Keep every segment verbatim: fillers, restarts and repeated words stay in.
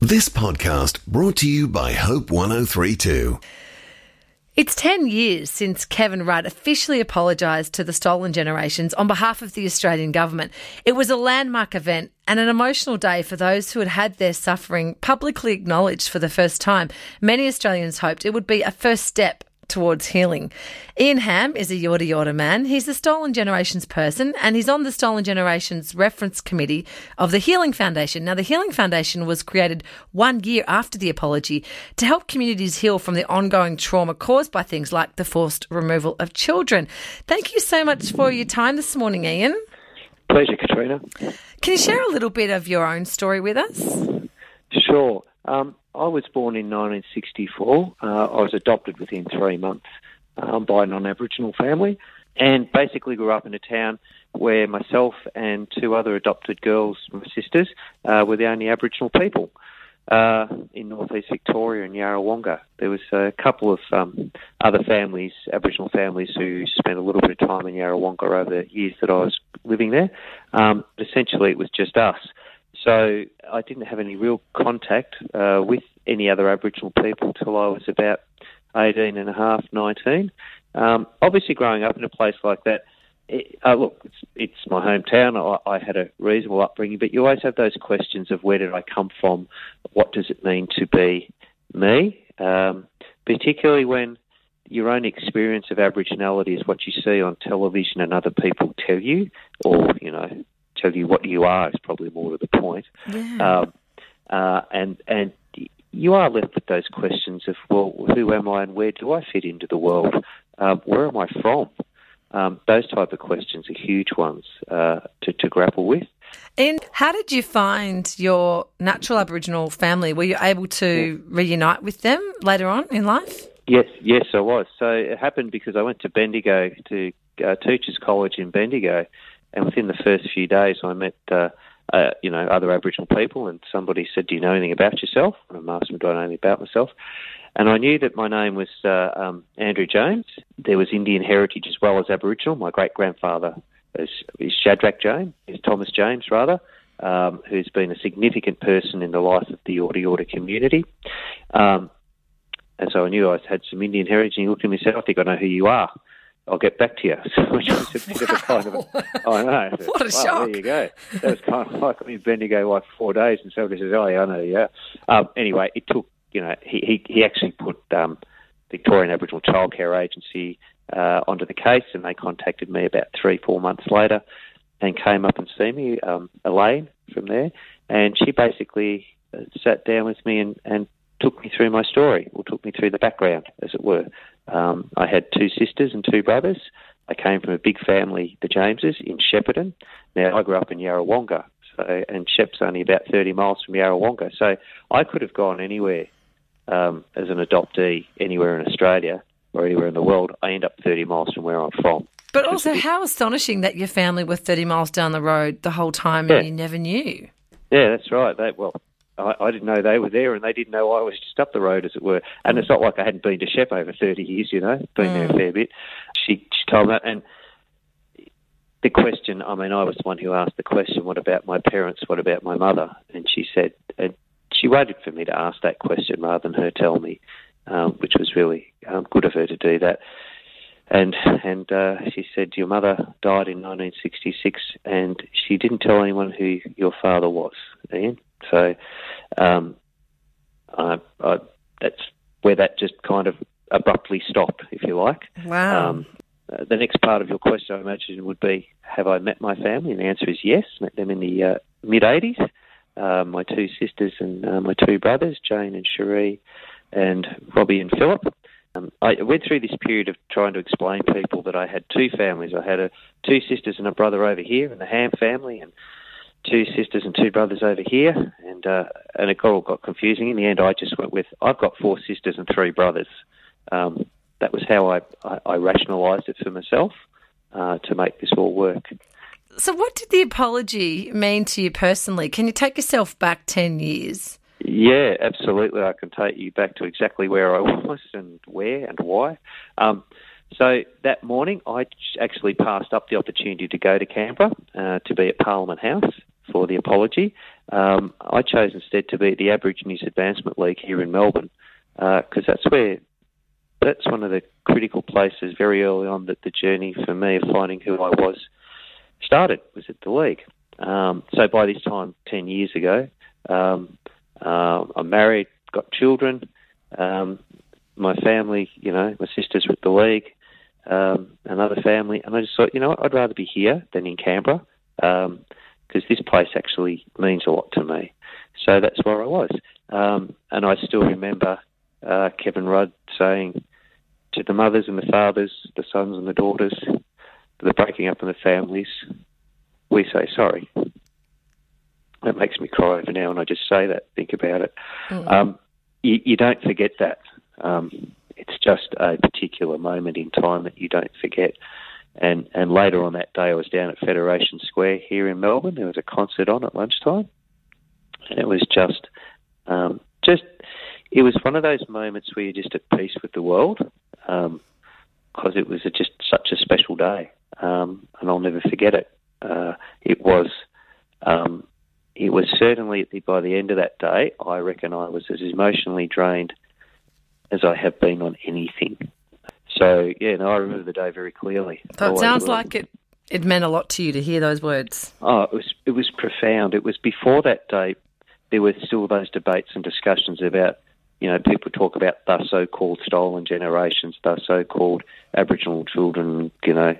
This podcast brought to you by Hope one oh three two. It's ten years since Kevin Rudd officially apologised to the Stolen Generations on behalf of the Australian government. It was a landmark event and an emotional day for those who had had their suffering publicly acknowledged for the first time. Many Australians hoped it would be a first step towards healing. Ian Ham is a Yorta Yorta man. He's the Stolen Generations person and he's on the Stolen Generations Reference Committee of the Healing Foundation. Now, the Healing Foundation was created one year after the apology to help communities heal from the ongoing trauma caused by things like the forced removal of children. Thank you so much for your time this morning, Ian. Pleasure, Katrina. Can you share a little bit of your own story with us? Sure. Um, I was born in nineteen sixty-four. Uh, I was adopted within three months um, by a non-Aboriginal family and basically grew up in a town where myself and two other adopted girls, my sisters, uh, were the only Aboriginal people uh, in northeast Victoria and Yarrawonga. There was a couple of um, other families, Aboriginal families, who spent a little bit of time in Yarrawonga over the years that I was living there. Um, but essentially, it was just us. So I didn't have any real contact uh, with any other Aboriginal people till I was about eighteen and a half, nineteen. Um, obviously, growing up in a place like that, it, uh, look, it's, it's my hometown. I, I had a reasonable upbringing, but you always have those questions of where did I come from? What does it mean to be me? Um, particularly when your own experience of Aboriginality is what you see on television and other people tell you, or, you know, tell you what you are is probably more to the point. Yeah. Um, uh, and and you are left with those questions of, well, who am I and where do I fit into the world? Um, where am I from? Um, those type of questions are huge ones uh, to, to grapple with. And how did you find your natural Aboriginal family? Were you able to yeah. reunite with them later on in life? Yes, yes, I was. So it happened because I went to Bendigo, to uh, Teachers College in Bendigo, and within the first few days, I met, uh, uh, you know, other Aboriginal people, and somebody said, "Do you know anything about yourself?" And I asked them, "Do I know anything about myself?" And I knew that my name was uh, um, Andrew James. There was Indian heritage as well as Aboriginal. My great-grandfather is, is Shadrach James, is Thomas James, rather, um, who's been a significant person in the life of the Yorta Yorta community. Um, and so I knew I had some Indian heritage, and he looked at me and said, "I think I know who you are. I'll get back to you." Which was a bit wow. of a kind of a, I know. What a wow, shock. There you go. That was kind of like I'm in Bendigo like four days and somebody says, "Oh, yeah, I know, yeah." Um, anyway, it took, you know, he, he, he actually put um, Victorian Aboriginal Childcare Agency uh, onto the case, and they contacted me about three, four months later and came up and see me, um, Elaine from there, and she basically uh, sat down with me and, and took me through my story, or took me through the background, as it were. Um, I had two sisters and two brothers. I came from a big family, the Jameses, in Shepparton. Now, I grew up in Yarrawonga, so, and Shep's only about thirty miles from Yarrawonga. So I could have gone anywhere um, as an adoptee, anywhere in Australia or anywhere in the world. I end up thirty miles from where I'm from. But also, how astonishing that your family were thirty miles down the road the whole time yeah. and you never knew. Yeah, that's right. They, well, I, I didn't know they were there, and they didn't know I was just up the road, as it were. And it's not like I hadn't been to Shep over thirty years, you know, been mm. there a fair bit. She, she told me that, and the question, I mean, I was the one who asked the question, what about my parents, what about my mother? And she said, and she waited for me to ask that question rather than her tell me, um, which was really um, good of her to do that. And and uh, she said, your mother died in nineteen sixty-six, and she didn't tell anyone who your father was, Ian. So um, I, I, that's where that just kind of abruptly stopped, if you like. Wow. Um, uh, the next part of your question, I imagine, would be, have I met my family? And the answer is yes. Met them in the uh, mid-eighties. Uh, my two sisters and uh, my two brothers, Jane and Cherie, and Robbie and Philip. Um, I went through this period of trying to explain to people that I had two families. I had a, two sisters and a brother over here in the Ham family, and two sisters and two brothers over here, and uh, and it all got confusing. In the end, I just went with, I've got four sisters and three brothers. Um, that was how I, I, I rationalised it for myself uh, to make this all work. So what did the apology mean to you personally? Can you take yourself back ten years? Yeah, absolutely. I can take you back to exactly where I was and where and why. Um, so that morning, I actually passed up the opportunity to go to Canberra uh, to be at Parliament House for the apology. Um, I chose instead to be at the Aborigines Advancement League here in Melbourne, because uh, that's where that's one of the critical places very early on that the journey for me of finding who I was started, was at the league. Um, so by this time, ten years ago, um, uh, I'm married, got children, um, my family, you know, my sisters were at the league, um, another family, and I just thought, you know what, I'd rather be here than in Canberra, because um, this place actually means a lot to me. So that's where I was. Um, and I still remember uh, Kevin Rudd saying to the mothers and the fathers, the sons and the daughters, the breaking up in the families, we say sorry. That makes me cry over now, and I just say that, think about it. Mm. Um, you, you don't forget that. Um, it's just a particular moment in time that you don't forget. And and later on that day, I was down at Federation Square here in Melbourne. There was a concert on at lunchtime, and it was just, um, just, it was one of those moments where you're just at peace with the world, because um, it was a, just such a special day, um, and I'll never forget it. Uh, it was, um, it was certainly by the end of that day, I reckon I was as emotionally drained as I have been on anything. So, yeah, no, I remember the day very clearly. So it sounds like it, it meant a lot to you to hear those words. Oh, it was it was profound. It was before that day, there were still those debates and discussions about, you know, people talk about the so-called stolen generations, the so-called Aboriginal children, you know,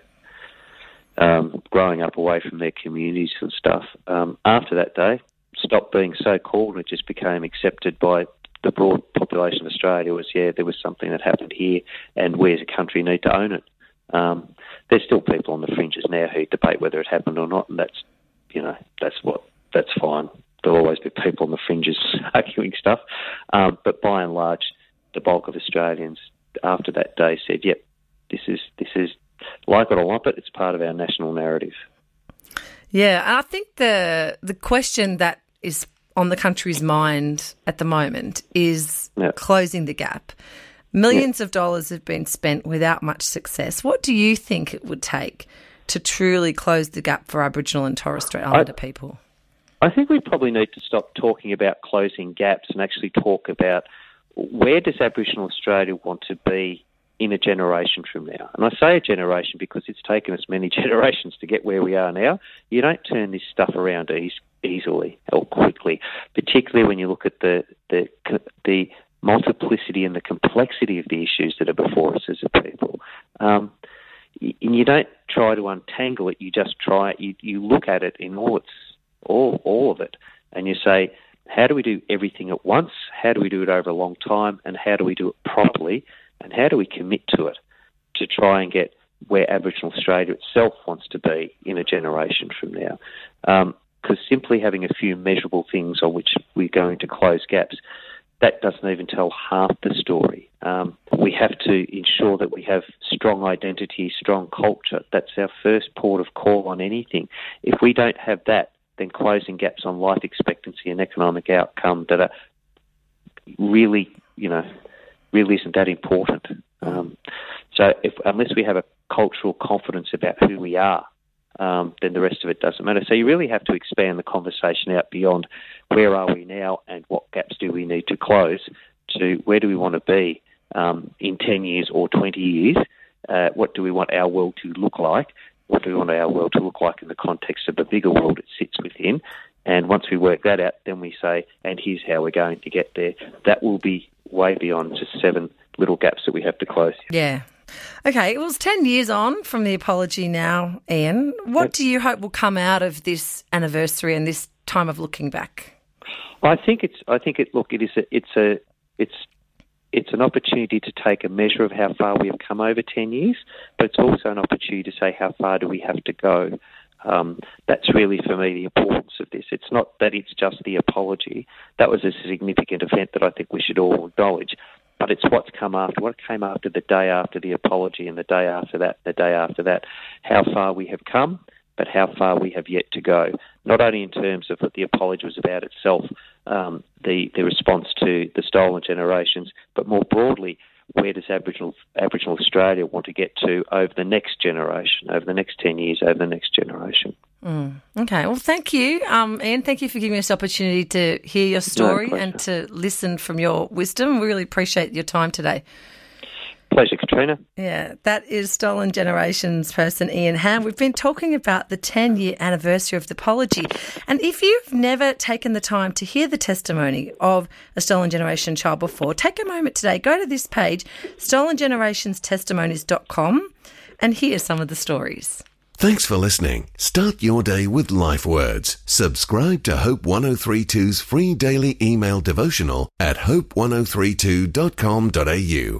um, growing up away from their communities and stuff. Um, after that day, stopped being so-called and it just became accepted by the broad population of Australia. Was, yeah, there was something that happened here and we as a country need to own it. Um, there's still people on the fringes now who debate whether it happened or not, and that's, you know, that's what, that's fine. There'll always be people on the fringes arguing stuff. Um, but by and large, the bulk of Australians after that day said, yep, this is, this is, like it or lump it, it's part of our national narrative. Yeah, and I think the the question that is on the country's mind at the moment is yep. closing the gap. Millions yep. of dollars have been spent without much success. What do you think it would take to truly close the gap for Aboriginal and Torres Strait Islander I, people? I think we probably need to stop talking about closing gaps and actually talk about where does Aboriginal Australia want to be in a generation from now. And I say a generation because it's taken us many generations to get where we are now. You don't turn this stuff around easy. easily or quickly, particularly when you look at the, the the multiplicity and the complexity of the issues that are before us as a people. Um, and you don't try to untangle it, you just try, you, you look at it in all its, all, all of it, and you say, how do we do everything at once? How do we do it over a long time? And how do we do it properly? And how do we commit to it to try and get where Aboriginal Australia itself wants to be in a generation from now? Um, Because simply having a few measurable things on which we're going to close gaps, that doesn't even tell half the story. Um, we have to ensure that we have strong identity, strong culture. That's our first port of call on anything. If we don't have that, then closing gaps on life expectancy and economic outcome that are really, you know, really isn't that important. Um, so if, unless we have a cultural confidence about who we are, Um, then the rest of it doesn't matter. So you really have to expand the conversation out beyond where are we now and what gaps do we need to close to where do we want to be um, in ten years or twenty years. Uh, what do we want our world to look like? What do we want our world to look like in the context of the bigger world it sits within? And once we work that out, then we say, and here's how we're going to get there. That will be way beyond just seven little gaps that we have to close. Yeah. Okay, it was ten years on from the apology now, Ian. What do you hope will come out of this anniversary and this time of looking back? I think it's. I think it. Look, it is. A, it's a. It's. It's an opportunity to take a measure of how far we have come over ten years, but it's also an opportunity to say how far do we have to go. Um, that's really, for me, the importance of this. It's not that it's just the apology. That was a significant event that I think we should all acknowledge. But it's what's come after, what came after the day after the apology and the day after that, the day after that, how far we have come, but how far we have yet to go. Not only in terms of what the apology was about itself, um, the, the response to the stolen generations, but more broadly, where does Aboriginal, Aboriginal Australia want to get to over the next generation, over the next ten years, over the next generation? Mm. Okay, well, thank you, um, Ian. Thank you for giving us the opportunity to hear your story No, and to listen from your wisdom. We really appreciate your time today. Pleasure, Katrina. Yeah, that is Stolen Generations person Ian Ham. We've been talking about the ten-year anniversary of the apology. And if you've never taken the time to hear the testimony of a Stolen Generation child before, take a moment today. Go to this page, stolen generations testimonies dot com, and hear some of the stories. Thanks for listening. Start your day with Life Words. Subscribe to Hope one oh three two's free daily email devotional at hope ten thirty-two dot com dot a u.